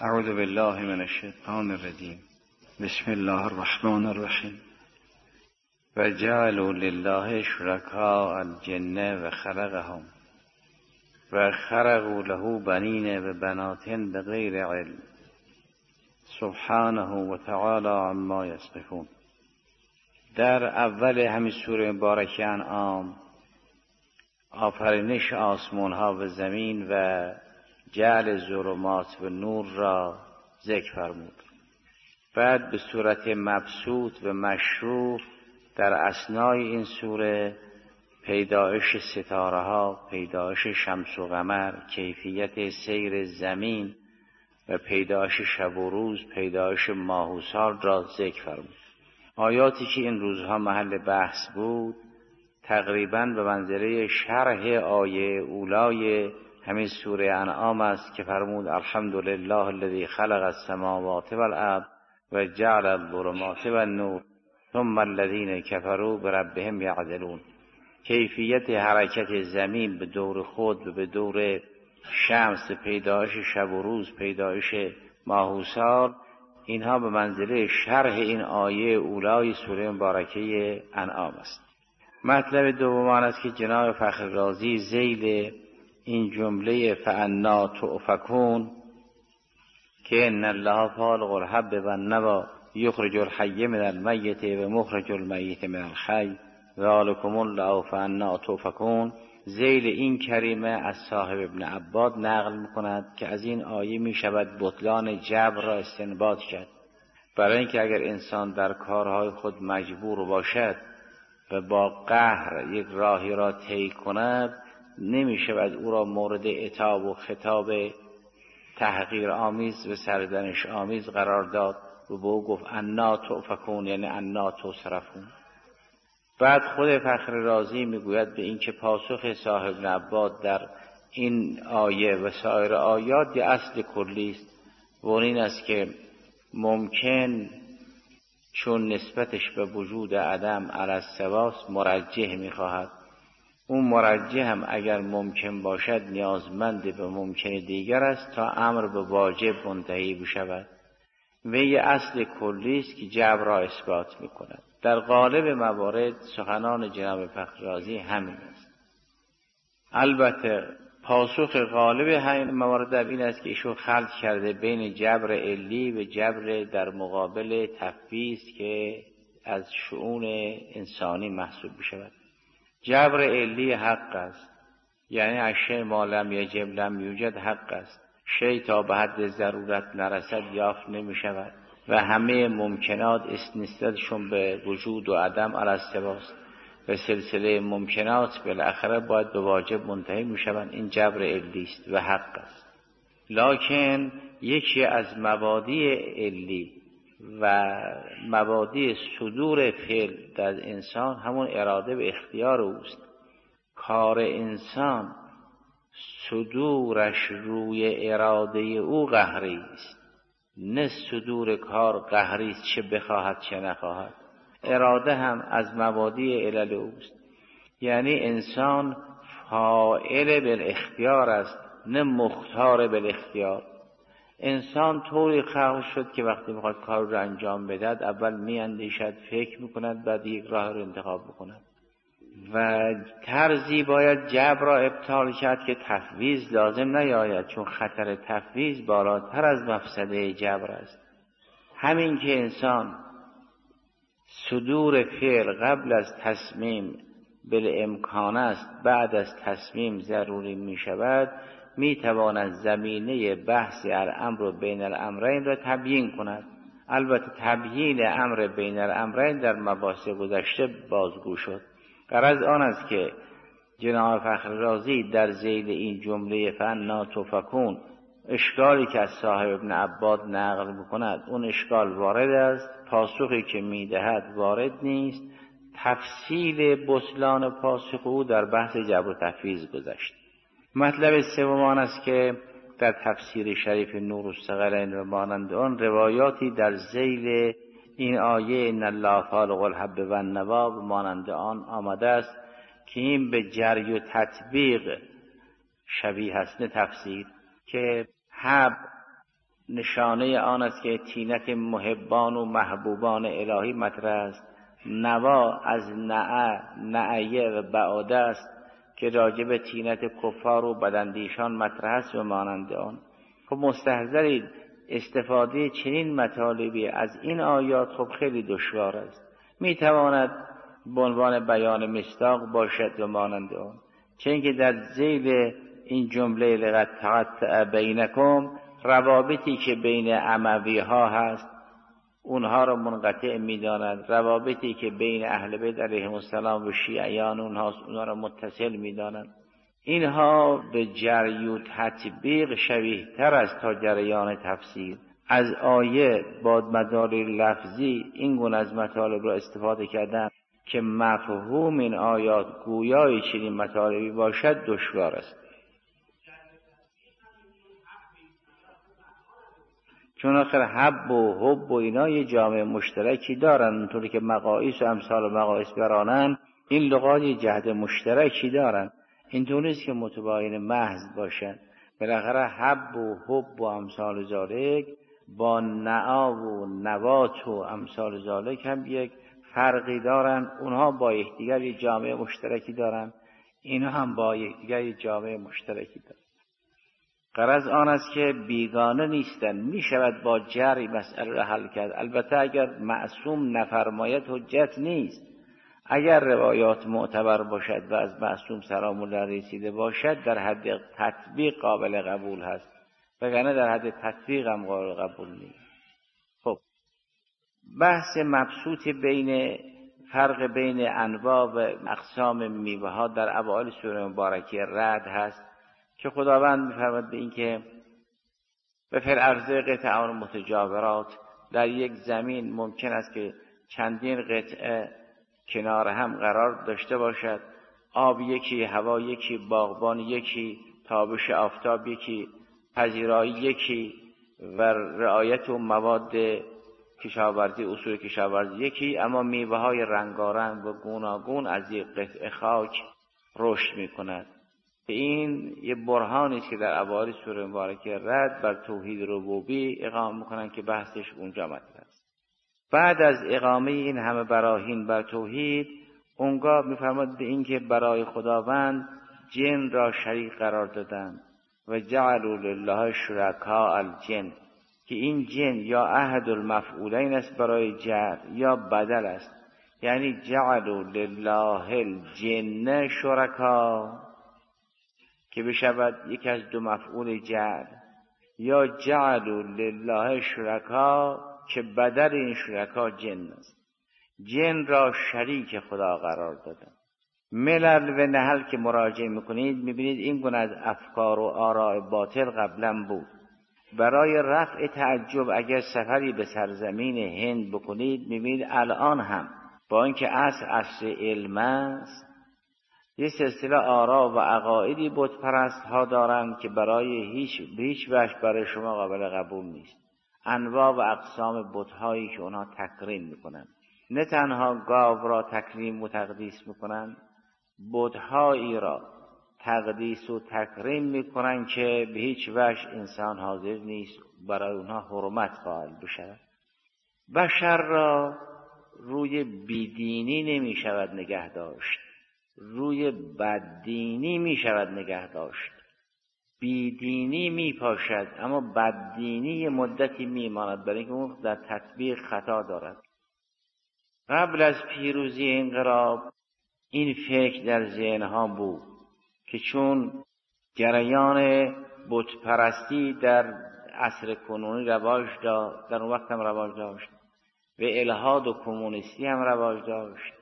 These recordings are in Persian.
اعوذ بالله من الشیطان الرجیم. بسم الله الرحمن الرحیم. و جعلوا لله شرکاء الجن و خلقهم و خرقوا له بنین و بنات بغیر علم سبحانه و تعالی عما یصفون. در اول همین سوره مبارکه انعام آفرینش آسمان ها و زمین و جعل ظلمات و نور را ذکر فرمود. بعد به صورت مبسوط و مشروع در اثنای این سوره پیدایش ستاره ها، پیدایش شمس و قمر، کیفیت سیر زمین و پیدایش شب و روز، پیدایش ماه و سال را ذکر فرمود. آیاتی که این روزها محل بحث بود تقریباً به منزله شرح آیه اولای همین سوره انعام است که فرمود الحمدلله الذی خلق السماوات والارض و جعل الظلمات والنور ثم الذین کفروا بربهم یعدلون. کیفیت حرکت زمین به دور خود و به دور شمس، پیدایش شب و روز، پیدایش ماه و سال، اینها به منزله شرح این آیه اولای سوره مبارکه انعام است. مطلب دوم آن است که جناب فخر رازی ذیل این جمله فانا تؤفکون که ان الله فالق الحب والنوی یخرج الحی من المیت و مخرج المیت من الحی ذلکم الله فانا تؤفکون، ذیل این کریمه از صاحب ابن عباد نقل می‌کند که از این آیه می‌شود بطلان جبر را استنباط کرد. برای اینکه اگر انسان در کارهای خود مجبور باشد و با قهر یک راهی را طی کند، نمی‌شود او را مورد عتاب و خطاب تحقیر آمیز و سرزنش آمیز قرار داد و به او گفت انا تؤفکون، یعنی انا تصرفون. بعد خود فخر رازی میگوید به این که پاسخ صاحب ابن عباد در این آیه و سایر آیات یه اصل کلی است و این است که ممکن چون نسبتش به وجود عدم علی السواست مرجح میخواهد، اون مرجح هم اگر ممکن باشد نیازمند به ممکن دیگر است تا امر به واجب منتهی بشود و یه اصل کلی است که جبر را اثبات میکند. در غالب موارد سخنان جناب فخر رازی همین است. البته پاسخ غالب همین موارد این است که ایشون خلط کرده بین جبر علی و جبر در مقابل تفویض که از شؤون انسانی محسوب بشود. جبر علی حق است، یعنی اشیاء ما لم یجب لم یوجد حق است. شیء تا به حد ضرورت نرسد یافت نمی شود و همه ممکنات نسبتشون به وجود و عدم علی السواست و سلسله ممکنات بالاخره باید به واجب منتهی می شوند. این جبر علی است و حق است. لکن یکی از مبادی علی و مبادی صدور فعل در انسان همون اراده و اختیار اوست. کار انسان صدورش روی اراده او قهری است، نه صدور کار قهری است چه بخواهد چه نخواهد. اراده هم از مبادی علل اوست، یعنی انسان فاعل بالاختیار است نه مختار بالاختیار. انسان طوری خلق شد که وقتی میخواد کار رو انجام بدهد اول میاندیشد، فکر میکند، بعد یک راه رو انتخاب بکند و طرزی باید جبر را ابطال کرد که تفویض لازم نیاید، چون خطر تفویض بالاتر از مفسده جبر است. همین که انسان صدور فعل قبل از تصمیم بالامکان است، بعد از تصمیم ضروری می شود، می تواند زمینه بحث الامر بین الامرین را تبیین کند. البته تبیین امر بین الامرین در مباحث گذشته بازگو شد. غرض آن است که جناب فخر رازی در ذیل این جمله فانا تؤفکون اشکالی که از صاحب ابن عباد نقل میکند اون اشکال وارد است، پاسخی که میدهد وارد نیست. تفصیل بطلان پاسخ او در بحث جبر و تفویض گذشت. مطلب سوم آن است که در تفسیر شریف نور الثقلین و مانند آن روایاتی در ذیل این آیه ان الله فالق الحب والنوی و مانند آن آمده است که این به جری و تطبیق شبیه است، نه تفسیر، که حب نشانه آن است که طینت محبان و محبوبان الهی مطرح است. نوا از نعیه و بعاده است که راجب طینت کفار و بداندیشان مطرح است و مانند آن. خب مستحضرید استفاده چنین مطالبی از این آیات خب خیلی دشوار است. میتواند به عنوان بیان مصداق باشد و مانند آن، چون که در ذیل این جمله لقد تقطع بینکم روابطی که بین اموی ها هست اونها را منقطع می‌داند، روابطی که بین اهل بیت علیهم السلام و شیعیان اونها را متصل می‌داند. اینها به جری و تطبیق شبیه تر است تا جریان تفسیر. از آیه با مدار لفظی این گونه از مطالب را استفاده کردن که مفهوم این آیات گویای چنین مطالبی باشد دشوار است. چون آخر حب و حب و اینا یه جامعه مشترکی دارن، اونطوری که مقایس و امثال مقایس برانن این لغات یه جهت مشترکی دارن. اینطور نیست که متباین محض باشن. بالاخره حب و حب و امثال ذالک با نعا و نوات و امثال ذالک هم یک فرقی دارن. اونها با یکدیگر یه جامعه مشترکی دارن، اینا هم با یکدیگر یه جامعه مشترکی دارن. غرض آن است که بیگانه نیستن، می شود با جری مسئله را حل کرد. البته اگر معصوم نفرماید حجت نیست. اگر روایات معتبر باشد و از معصوم سلام الله رسیده باشد در حد تطبیق قابل قبول هست، وگرنه در حد تطبیق هم قابل قبول نیست. خب بحث مبسوط بین فرق بین انواع و اقسام میوه ها در اوائل سوره مبارکه رعد هست که خداوند می‌فرماید به این که به فی الارض قطع متجاورات، در یک زمین ممکن است که چندین قطعه کنار هم قرار داشته باشد، آب یکی، هوا یکی، باغبان یکی، تابش آفتاب یکی، پذیرایی یکی و رعایت و مواد کشاورزی، اصول کشاورزی یکی، اما میوه های رنگارنگ و گوناگون از یک قطعه خاک رشد می‌کند. این یه برهانی است که در اوایل سوره مبارکه رعد بر توحید ربوبی اقامه میکنن که بحثش اونجا مطرح است. بعد از اقامه این همه براهین بر توحید، اونگاه میفرماد به این که برای خداوند جن را شریک قرار دادن و جعلوا لله شرکاء الجن، که این جن یا احد المفعولین است برای جعل یا بدل است. یعنی جعلوا لله الجن شرکا که بشود یک از دو مفعول جعل، یا جعلوا لله شرکا که بدل این شرکا جن است. جن را شریک خدا قرار دادن. ملل و نحل که مراجعه میکنید میبینید این گونه از افکار و آراء باطل قبلا بود. برای رفع تعجب اگر سفری به سرزمین هند بکنید میبینید الان هم با اینکه عصر علم است یه سلسله آراء و عقایدی بت پرست ها دارند که برای هیچ وجه برای شما قابل قبول نیست. انواع و اقسام بت هایی که اونها تکریم میکنن، نه تنها گاو را تکریم و تقدیس میکنن، بت هایی را تقدیس و تکریم میکنن که به هیچ وجه انسان حاضر نیست برای اونها حرمت قائل بشود. بشر را روی بیدینی نمی شود نگه داشت، روی بددینی می شود نگه داشت. بیدینی می پاشد اما بددینی مدتی می ماند، برای اینکه اون در تطبیق خطا دارد. قبل از پیروزی انقلاب این فکر در ذهنها بود که چون جریان بت پرستی در عصر کنونی رواج داشت، در اون وقت هم رواج داشت، و الحاد و کمونیستی هم رواج داشت،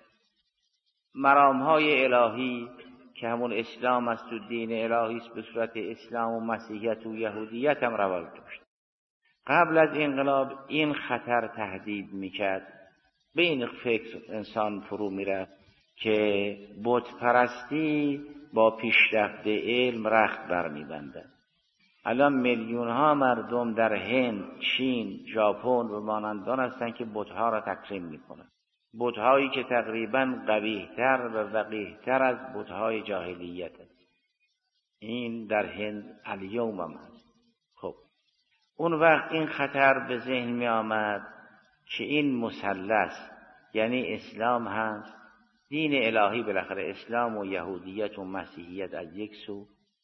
مرامهای الهی که همون اسلام است و دین الهی است به صورت اسلام و مسیحیت و یهودیت هم رواج داشت. قبل از انقلاب این خطر تهدید میکرد، به این فکر انسان فرو میرفت که بت پرستی با پیشرفت علم رخت برمیبنده. الان میلیون ها مردم در هند، چین، ژاپن و مانندان هستند که بت‌ها را تکریم میکنند، بت‌هایی که تقریباً قبیح‌تر و وقیح‌تر از بت‌های جاهلیت است. این در هند الیوم هم هست. خب اون وقت این خطر به ذهن می آمد که این مثلث، یعنی اسلام هست، دین الهی بالاخره اسلام و یهودیت و مسیحیت از یک سو،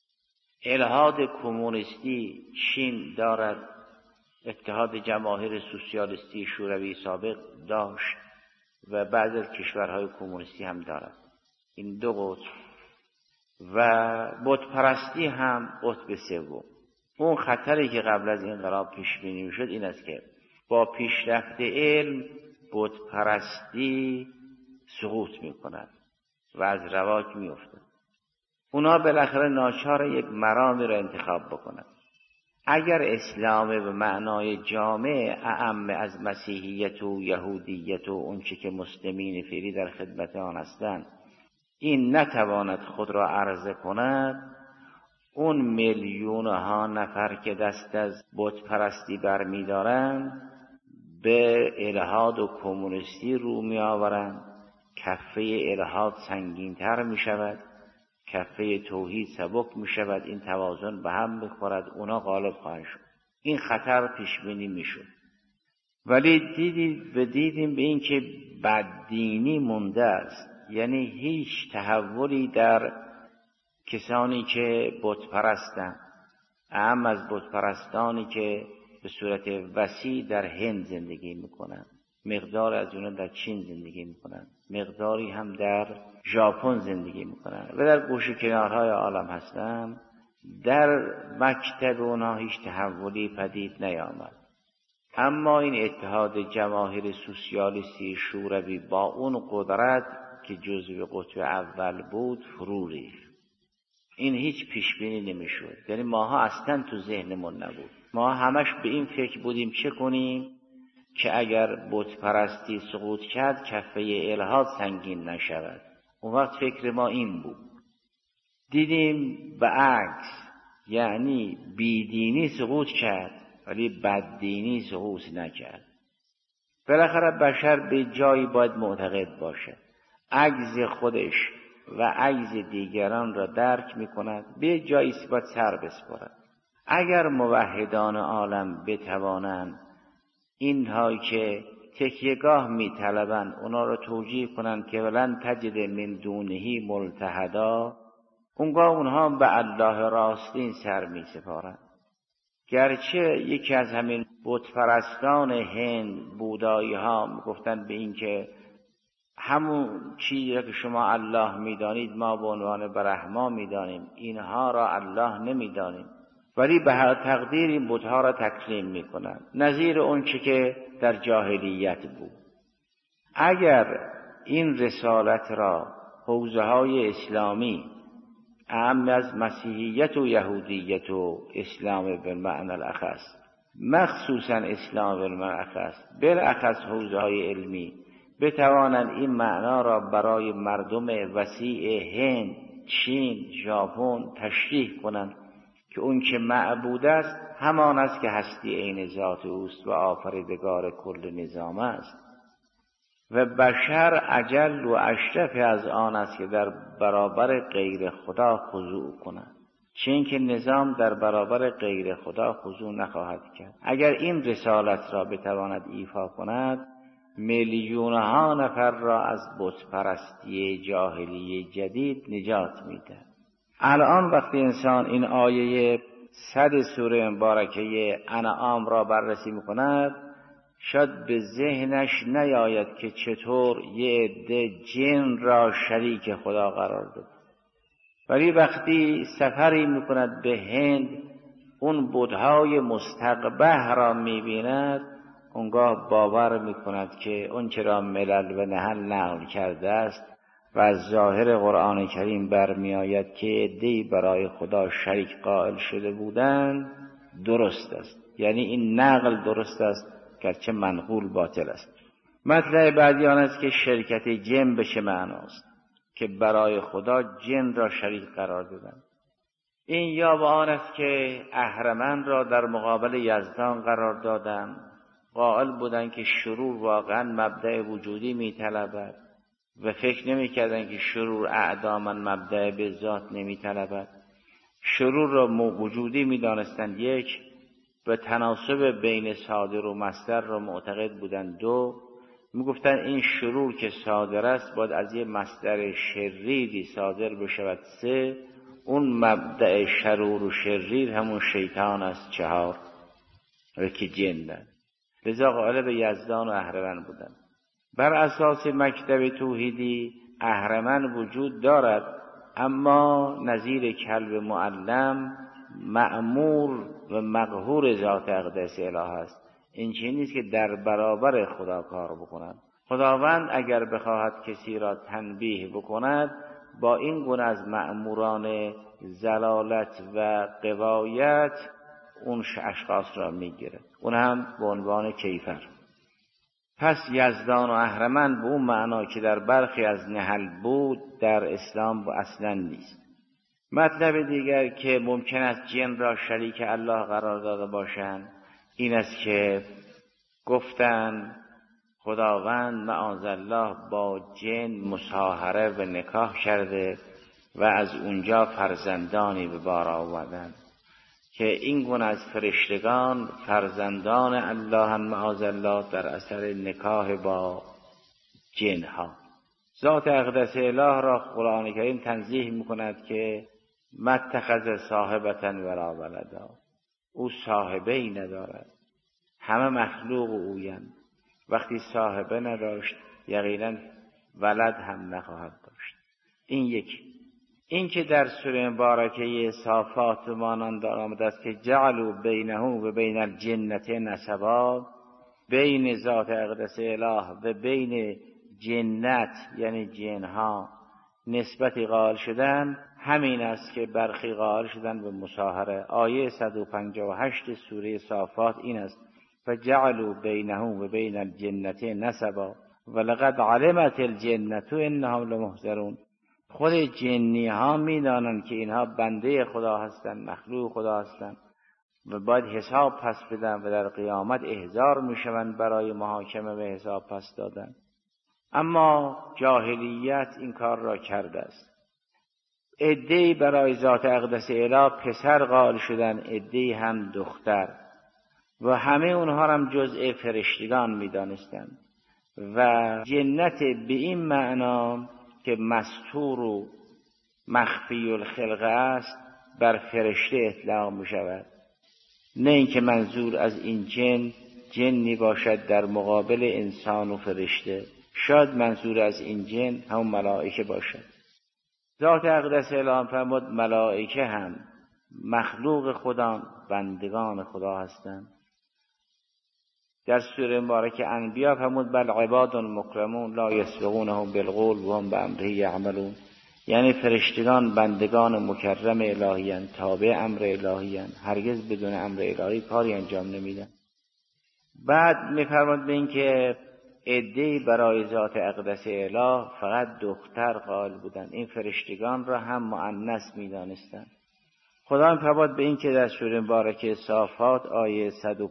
الحاد کمونیستی چین دارد، اتحاد جماهیر سوسیالیستی شوروی سابق داشت و بعضی از کشورهای کمونیستی هم دارد. این دو قطب و بت پرستی هم قطب سوم. اون خطری که قبل از انقلاب پیش بینی میشد این است که با پیشرفت علم بت پرستی سقوط میکند و از رواج میافتد. اونا بالاخره ناچار یک مرامی را انتخاب بکنند. اگر اسلام به معنای جامع اعم از مسیحیت و یهودیت و اونچه که مسلمین فعلی در خدمت آن هستند این نتواند خود را عرضه کند، اون میلیون ها نفر که دست از بت پرستی برمی دارند به الحاد و کمونیستی رو می آورند، کفه الحاد سنگین تر می شود، کفه توحید سبک می شود، این توازن به هم می‌خورد، اونا غالب خواهند شد. این خطر پیش بینی می شد. ولی دیدیم به این که بددینی مونده است، یعنی هیچ تحولی در کسانی که بت پرستند، اهم از بت پرستانی که به صورت وسیع در هند زندگی میکنند، مقدار از اونها در چین زندگی میکنند، مقداری هم در ژاپن زندگی میکنند و در گوشه کنارهای عالم هستند. در مکتب اونها هیچ تحولی پدید نیامد. اما این اتحاد جماهیر سوسیالیستی شوروی با اون قدرت که جزو قطب اول بود فرو ریخت. این هیچ پیش بینی نمیشد، یعنی ماها اصلا تو ذهنمون نبود. ما همش به این فکر بودیم چه کنیم که اگر بت پرستی سقوط کرد کفه الحاد سنگین نشود. اون وقت فکر ما این بود. دیدیم به عکس، یعنی بیدینی سقوط کرد ولی بددینی سقوط نکرد. بالاخره بشر به جایی باید معتقد باشد، عجز خودش و عجز دیگران را درک می کند، به جایی باید سر بسپارد. اگر موحدان عالم بتوانند اینهایی که تکیهگاه می طلبند اونا را توجیه کنند که ولن تجد من دونه ملتحدا، اونگاه اونها به الله راستین سر می سپارند. گرچه یکی از همین بت پرستان هند، بودایی ها میگفتند به این که همون چیزی که شما الله میدانید ما به عنوان برهما میدانیم، اینها را الله نمیدانیم، ولی به هر تقدیر این بتها را تکریم میکنند، نظیر اون چه که در جاهلیت بود. اگر این رسالت را حوزه های اسلامی اهم از مسیحیت و یهودیت و اسلام بالمعنی الاخص، مخصوصا اسلام بالمعنی الاخص، بالاخص حوزه های علمی بتوانند این معنا را برای مردم وسیع هند، چین، ژاپن تشریح کنند که اون که معبود است همان است که هستی عین ذات اوست و آفریدگار کل نظام است و بشر اجل و اشرف از آن است که در برابر غیر خدا خضوع کند، چه اینکه نظام در برابر غیر خدا خضوع نخواهد کرد. اگر این رسالت را بتواند ایفا کند میلیونها نفر را از بت پرستی جاهلی جدید نجات میده. الان وقتی انسان این آیه 100 سوره مبارکه انعام را بررسی میکند شاید به ذهنش نیاید که چطور یه عده جن را شریک خدا قرار داد. ولی وقتی سفری میکند به هند اون بت‌های مستقبح را میبیند اونگاه باور میکند که اون چرا ملل و نحل نقل کرده است و از ظاهر قرآن کریم برمی آید که عده‌ای برای خدا شریک قائل شده بودند درست است. یعنی این نقل درست است گرچه منقول باطل است. مطلب بعدی آن است که شرکت جن به چه معناست که برای خدا جن را شریک قرار دادند. این یا به آن است که اهرمن را در مقابل یزدان قرار دادند، قائل بودند که شرور واقعا مبدأ وجودی می‌طلبد و فکر نمی‌کردند که شرور اعداماً مبدأ به ذات نمی‌طلبد. شرور را وجودی می‌دانستند یک، به تناسب بین صادر و مصدر را معتقد بودند. دو، میگفتن این شرور که صادر است باید از یه مصدر شریری صادر بشود. سه، اون مبدأ شرور و شریر همون شیطان است. چهار، که جنن. لذا قائل به یزدان و اهرمن بودن. بر اساس مکتب توحیدی اهرمن وجود دارد، اما نظیر کلب معلم مأمور و مقهور ذات اقدس اله است. این چیزی نیست که در برابر خدا کار بکند. خداوند اگر بخواهد کسی را تنبیه بکند، با این گونه از مأموران ضلالت و غوایت اون اشخاص را میگیره، اون هم به عنوان کیفر. پس یزدان و اهرمن به اون معنا که در برخی از نحل بود در اسلام اصلا نیست. مطلب دیگر که ممکن است جن را شریک الله قرار داده باشند این است که گفتند خداوند معاذالله با جن مصاهره و نکاح کرده و از اونجا فرزندانی به بار آوردند، که این گونه از فرشتگان فرزندان الله هم معاذالله در اثر نکاح با جنها. ذات اقدس اله را قرآن کریم تنزیه میکند که متخذ صاحبتا ولا ولدا، او صاحبه ای ندارد، همه مخلوق اویند. وقتی صاحبه نداشت یقینا ولد هم نخواهد داشت. این یکی. این که در سوره مبارکه صافات مانند آمده است که جعلوا بینه و بین الجنة نسبا، بین ذات اقدس اله و بین جنت یعنی جنها نسبتی قائل شدن، همین است که برخی قائل شدن به مصاهره. آیه 158 سوره صافات این است: فجعلوا بینه و بین الجنة نسبا ولقد علمت الجنة انهم لمحضرون. خود جنی ها میدانند که اینها بنده خدا هستند، مخلوق خدا هستند و باید حساب پس بدن و در قیامت احضار میشوند برای محاکمه و حساب پس دادن. اما جاهلیت این کار را کرده است. عده‌ای برای ذات اقدس اله پسر قائل شدن، عده‌ای هم دختر، و همه اونها هم جزء فرشتگان میدانستند و جنت به این معنا که مستور و مخفی الخلقه است بر فرشته اطلاق می شود، نه اینکه منظور از این جنی باشد در مقابل انسان و فرشته. شاید منظور از این جن هم ملائکه باشد. ذات اقدس اله فرمود ملائکه هم مخلوق خدا، بندگان خدا هستند. در سوره مبارکه انبیا فرمود بل عباد مکرمون لا یسبقونه بالقول و هم بامره یعملون، یعنی فرشتگان بندگان مکرم الهیان، تابع امر الهیان، هرگز بدون امر الهی کاری انجام نمیدن. بعد میفرماد به این که عده‌ای برای ذات اقدس اله فقط دختر قائل بودند، این فرشتگان را هم مؤنث میدانستند. خدا میفرماد به این که در سوره مبارکه صافات آیه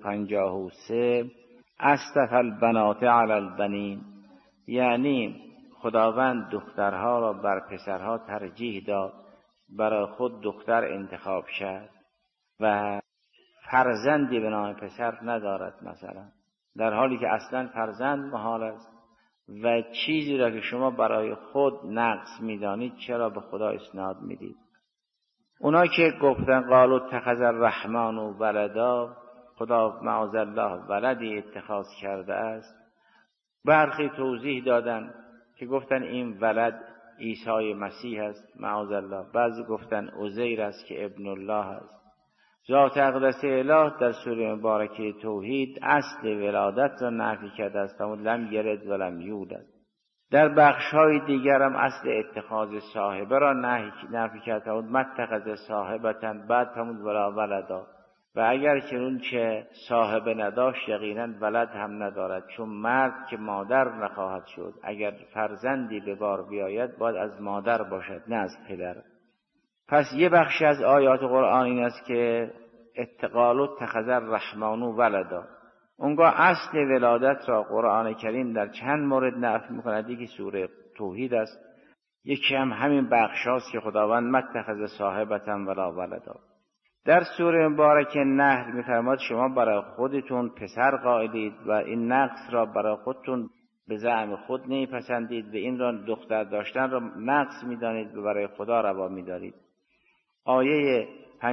153 اصطفى البنات علی البنین، یعنی خداوند دخترها را بر پسرها ترجیح داد، برای خود دختر انتخاب شد و فرزندی به نام پسر ندارد مثلا، در حالی که اصلا فرزند محال است و چیزی را که شما برای خود نقص میدانید چرا به خدا اسناد میدید. اونا که گفتن قالوا اتخذ الرحمن ولدا، خدا معاذالله ولدی اتخاذ کرده است، برخی توضیح دادن که گفتن این ولد عیسی مسیح است معاذالله، بعضی گفتن عزیر است که ابن الله است. ذات اقدس اله در سوره مبارکه توحید اصل ولادت را نفی کرده است، لم یلد ولم یولد. در بخش‌های دیگر هم اصل اتخاذ صاحبه را نفی کرده است، متخذ صاحبتا، بعد فرمود ولا ولدا، و اگر چنون چه صاحبه نداشت یقینا ولد هم ندارد، چون مرد که مادر نخواهد شد، اگر فرزندی به بار بیاید باید از مادر باشد نه از پدر. پس یه بخشی از آیات قرآن این است که قالوا اتخذ الرحمن ولدا، اونگاه اصل ولادت را قرآن کریم در چند مورد نفی می‌کند. یکی سوره توحید است، یکی هم همین بخش هاست که خداوند متخذ صاحبتا ولا ولدا. در سوره مبارکه نحل می‌فرماد شما برای خودتون پسر قائلید و این نقص را برای خودتون به زعم خود نمیپسندید و این را دختر داشتن را نقص می‌دانید و برای خدا روا می‌دارید. آیه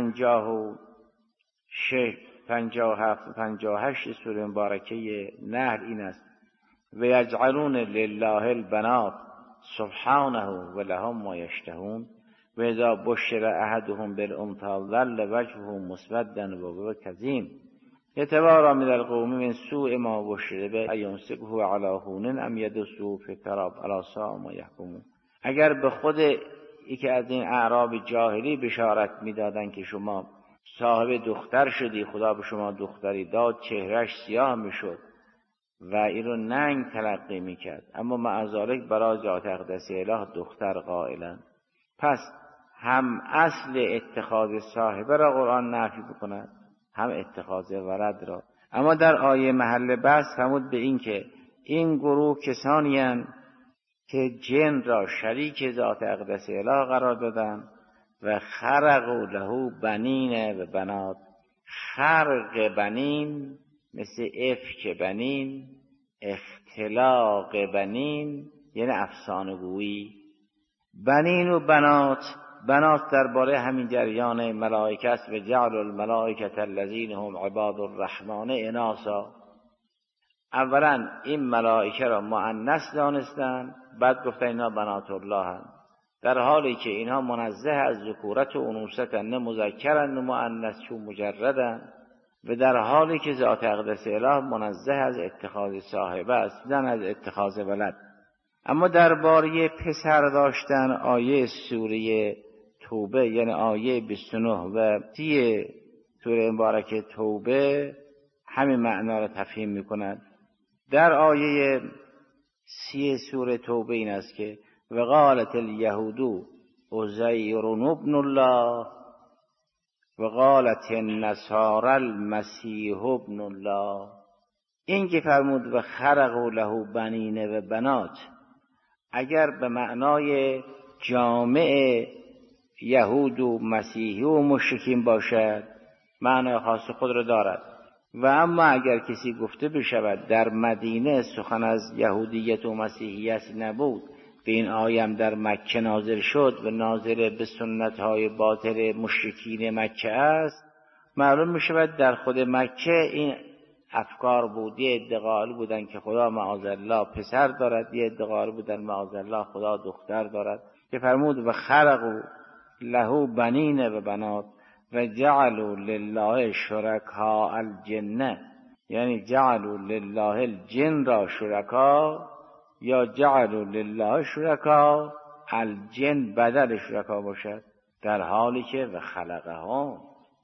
56 57 و 58 سوره مبارکه نحل این است: و یجعلون لله البنات سبحانه و لهم ما یشتهون و اذا بشر احدهم بالانثى ظل وجهه مسودا وهو کظیم یتوارى من القوم من سوء ما بشر به ایمسکه علی هون ام یدسه فی التراب الا ساء ما یحکمون. اگر به خود یکی از این اعراب جاهلی بشارت میدادن که شما صاحب دختر شدی، خدا به شما دختری داد، چهرهش سیاه میشد و این رو ننگ تلقی میکرد، اما معذالک برای ذات اقدس اله دختر قائلن. پس هم اصل اتخاذ صاحبه را قرآن نفی بکند، هم اتخاذ ولد را. اما در آیه محل بحث فرمود به این که این گروه کسانی هستند که جن را شریک ذات اقدس اله قرار دادن و خرقوا له بنین و بنات. خرق بنین مثل افک بنین، اختلاق بنین یعنی افسانه گویی. بنین و بنات، بنات درباره همین جریان ملائکه است: و جعل الملائکة الذین هم عباد الرحمن اناثا. اولا این ملائکه را مؤنث دانستند، بعد گفتن اینا بنات الله هستند، در حالی که اینها منزه از ذکورت و انوثت، نه مذکرند نه مؤنث چون مجردند، و در حالی که ذات اقدس اله منزه از اتخاذ صاحبه است نه از اتخاذ ولد. اما درباره پسر داشتن آیه سوره توبه یعنی آیه 29 و 30 سوره مبارکه توبه همین معنا را تفهیم می‌کند. در آیه 30 سوره توبه این است که و قالت الیهود عزیر ابن الله و قالت النصارى المسیح ابن الله. این که فرمود و خرقوا له بنین و بنات، اگر به معنای جامع یهود و مسیحی و مشرکین باشد معنای خاص خود را دارد، و اما اگر کسی گفته بشود در مدینه سخن از یهودیت و مسیحیت نبود، به این آیم در مکه نازل شد و ناظر به سنت‌های باطل مشرکین مکه است، معلوم می‌شود در خود مکه این افکار بود. یه ادعا بودن که خدا معاذالله پسر دارد، یه ادعا بودن معاذالله خدا دختر دارد، که فرمود و خلقوا له بنین و بنات و جعلوا لله شرکاء الجن، یعنی جعلوا لله الجن را شرکا یا جعلوا لله شرکاء الجن بدل شرکا باشد، در حالی که و خلقهم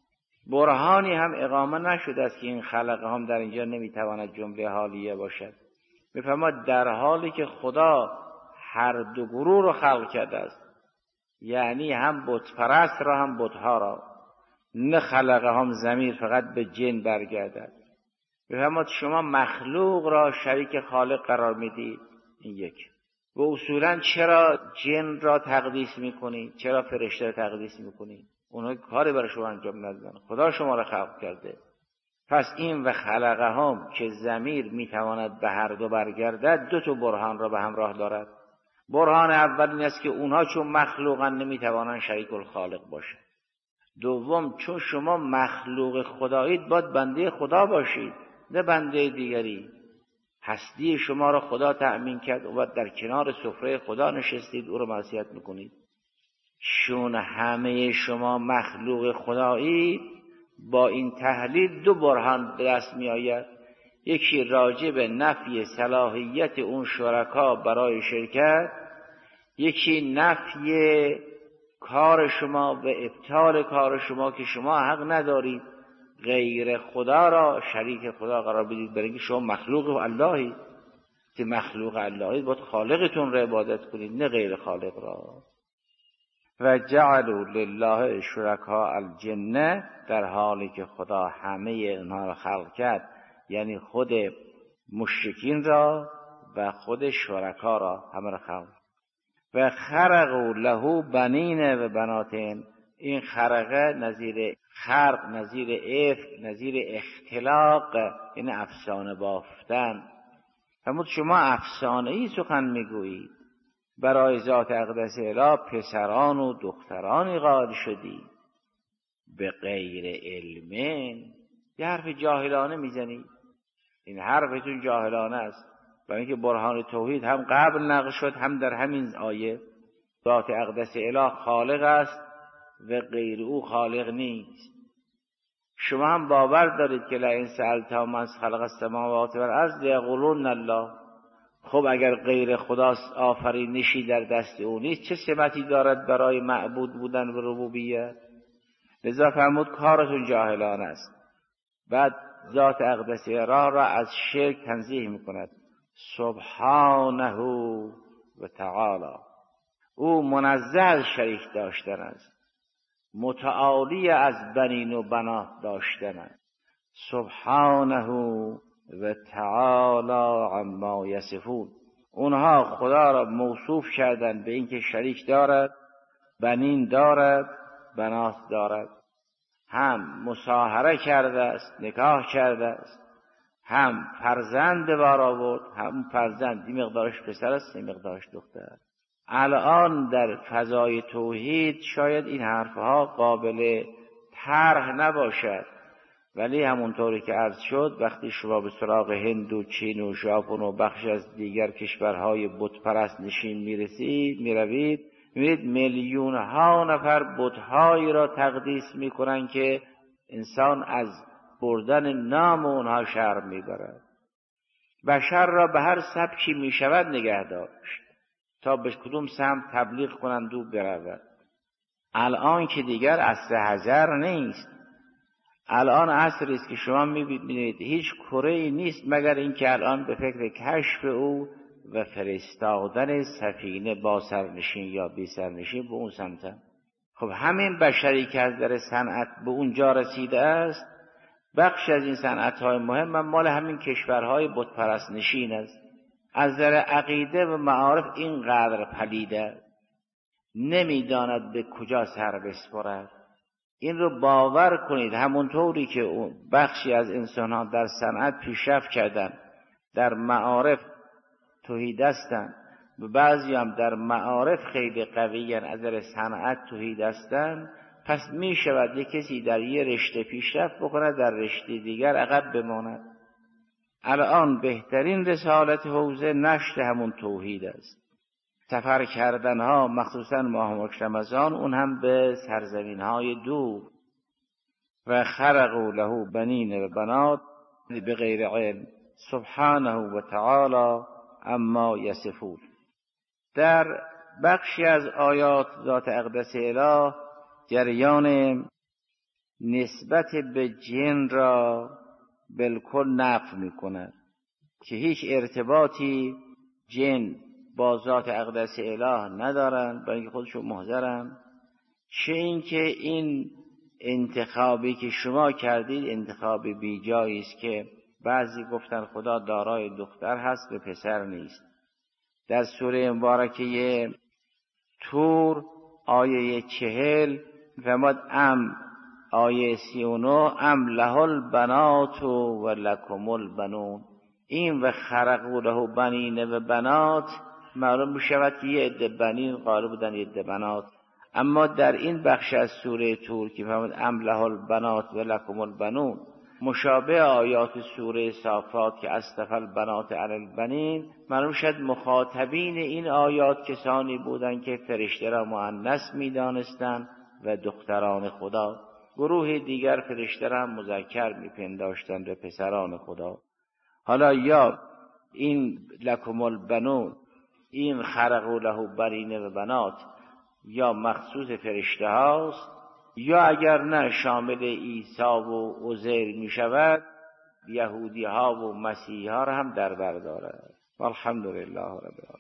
برهانی هم اقامه نشده است که این خلقهم در اینجا نمیتواند جمله حالیه باشد. میفرماد در حالی که خدا هر دو گروه رو خلق کرده است، یعنی هم بت پرست را هم بتها را، نه خلقهم ضمیر فقط به جن برگردد. میفرماد شما مخلوق را شریک خالق قرار میدید. این یک. و اصولا چرا جن را تقدیس میکنید؟ چرا فرشته را تقدیس میکنید؟ اونها کاری برای شما انجام ندادن، خدا شما را خلق کرده. پس این و خلقهم که ضمیر میتواند به هر دو برگردد، دو تا برهان را به همراه دارد. برهان اول این است که اونها چون مخلوقن نمیتوانند شریک الخالق باشند. دوم چون شما مخلوق خدایید باید بنده خدا باشید نه بنده دیگری. هستی شما را خدا تأمین کرد و باید در کنار سفره خدا نشستید، او را معصیت میکنید. چون همه شما مخلوق خدایید، با این تحلیل دو برهان به دست می آید. یکی راجع به نفی صلاحیت اون شرکا برای شرکت، یکی نفی کار شما و ابطال کار شما که شما حق ندارید غیر خدا را شریک خدا قرار بدید، برای اینکه شما مخلوق اللهی. که مخلوق اللهی باید خالقتون را عبادت کنید نه غیر خالق را. و جعلوا لله شرکاء الجن، در حالی که خدا همه اونها را خلق کرد، یعنی خود مشرکین را و خود شرکا را همه را خلق. و خرقوا له بنین و بناتین، این خرقه نظیر خرق، نظیر افک، نظیر اختلاق، یعنی افسانه بافتن. فرمود شما افسانه‌ای سخن میگویید، برای ذات اقدس اله پسران و دخترانی قائل شدی به غیر علمین. یه حرف جاهلانه میزنید، این حرفتون جاهلانه است. برای اینکه برهان توحید هم قبل نقل شد هم در همین آیه. ذات اقدس اله خالق است و غیر او خالق نیست. شما هم باور دارید که لئن سألتهم من خلق السماوات والارض لیقولون الله. خب اگر غیر خداست، آفرینشی در دست او نیست، چه سمتی دارد برای معبود بودن و ربوبیت؟ لذا فرمود کارتون جاهلانه است. بعد ذات اقدس اله را از شرک تنزیه میکند. سبحانه و تعالی، او منزه از شریک داشتن است، متعالی از بنین و بنات داشتن است. سبحانه و تعالی عما یصفون. اونها خدا را موصوف کردند به اینکه شریک دارد، بنین دارد، بنات دارد. هم مصاهره کرده است، نکاح کرده است، هم فرزند به بار آورد. هم فرزند این مقدارش پسر است، این مقدارش دختر. الان در فضای توحید شاید این حرفها قابل طرح نباشد، ولی همونطوری که عرض شد وقتی شما به سراغ هند و چین و ژاپن و بخش از دیگر کشورهای بت پرست نشین میروید، میبینید میلیون ها نفر بت‌هایی را تقدیس میکنن که انسان از بردن نام اونها شرم میبرد. بشر را به هر سبکی میشود نگه داشت تا به کدوم سمت تبلیغ کنند و برود. الان که دیگر عصر حجر نیست، الان عصری است که شما میبینید هیچ کره‌ای نیست مگر اینکه الان به فکر کشف او و فرستادن سفینه با سرنشین یا بی سرنشین به اون سمت. خب همین بشری که از در صنعت به اونجا رسیده است، بخش از این صنعت‌های مهم مال همین کشورهای بت پرست نشین است. از نظر عقیده و معارف اینقدر پلیده، نمیداند به کجا سر بسپرد. این رو باور کنید. همونطوری که اون بخشی از انسان‌ها در صنعت پیشرفت کردن، در معارف توحید هستند، و بعضی هم در معارف خیلی قوی‌اند، از نظر صنعت توحید هستند، پس می شود یک کسی در یه رشته پیشرفت بکنه، در رشته دیگر عقب بماند. الان بهترین رسالت حوزه نشر همون توحید است. سفر کردن ها مخصوصا ماه رمضان، اون هم به سرزمین های دور. و خرقوا له بنین و بنات بغیر علم سبحانه و تعالی اما یصفون. در بخشی از آیات ذات اقدس اله جریان نسبت به جن را بالکل نفی می‌کند که هیچ ارتباطی جن با ذات اقدس اله ندارند، برای اینکه خودشون محضرند. چه اینکه این انتخابی که شما کردید انتخاب بیجایی است که بعضی گفتن خدا دارای دختر هست و پسر نیست. در سوره مبارکه طور آیه 40 فرمود آیه 39 ام له البنات و لکم البنون. این و خرقوا له بنین و بنات معلوم میشود که یه عده بنین قائل بودن، یه عده بنات. اما در این بخش از سوره طور که فرمود ام له البنات و لکم البنون، مشابه آیات سوره صافات که اصطفى البنات علی البنین، معلوم شد مخاطبین این آیات کسانی بودند که فرشته را مؤنث می‌دانستند و دختران خدا. گروه دیگر فرشته را مذکر می‌پنداشتند و پسران خدا. حالا یا این لکم البنون، این خرقوا له بنین و بنات یا مخصوص فرشته هاست، یا اگر نه شامل عیسی و عزیر می شود، یهودی ها و مسیحی ها را هم در بر دارد. والحمدلله رب العالمین.